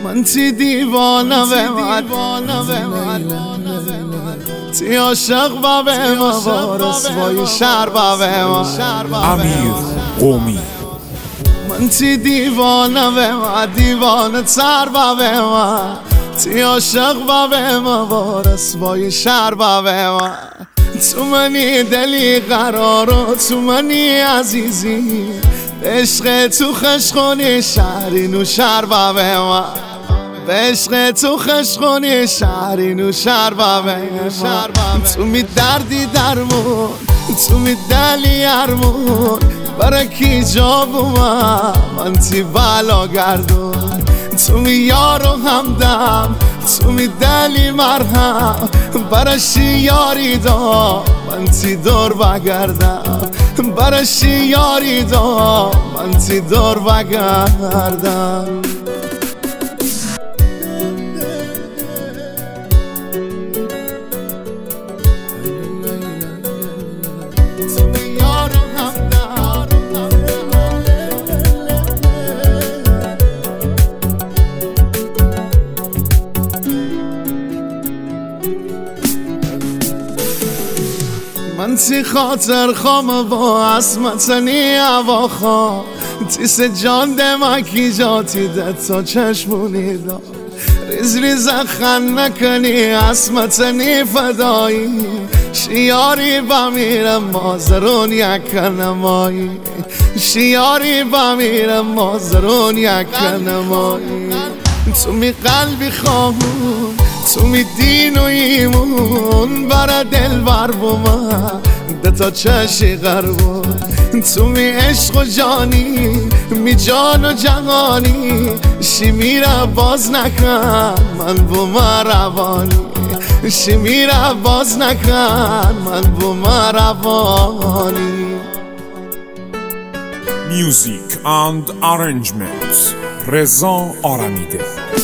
من تی دیوانه تی عاشق و به ما رسوای شهر و به ما امیر قومی. من تی دیوانه دیوانه تر و به ما تی عاشق و به ما رسوای شهر و به ما تو منی دلی قرارو تو منی عزیزی عشق تو خشخونی شهری نو شهر و به ما عشق تو خشخونی شهری نو شهر و به ما تو می دردی درمون تو می دلی ارمون برای کی جا بوما من تی بلا گردون تو می یارو همدم تو می دلی مرهم برشی یاری دا من تی دور بگردم برشی یاری دا من تی دور بگردم من تی خاطر خام با اسمتنی هوا خواه تی سه جان دمکی جاتی ده تا چشمونی دا ریز ریز خن نکنی اسمتنی فدایی شیاری بمیرم مازرون یک نمایی شیاری بمیرم مازرون یک نمایی تو می قلبی خواهون تو می دین و ایمون برا دل بر بوما دتا چشی غربون تو می عشق و جانی می جان و جهانی شی میره باز نکن من بوما روانی شی میره باز نکن من بوما روانی. Music and arrangements رضا آرمیده.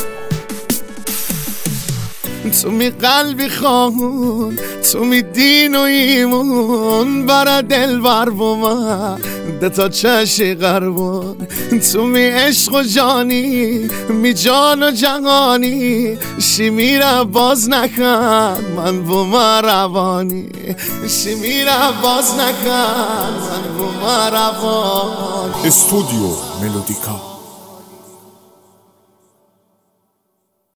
تو می قلبی خواهون تو می دین و ایمون برا دل بر بوما دتا چشی غربون تو می عشق و جانی می جان و جهانی شی میره باز نکن من بوما روانی شی میره باز نکن من بوما روانی. استودیو ملودیکا.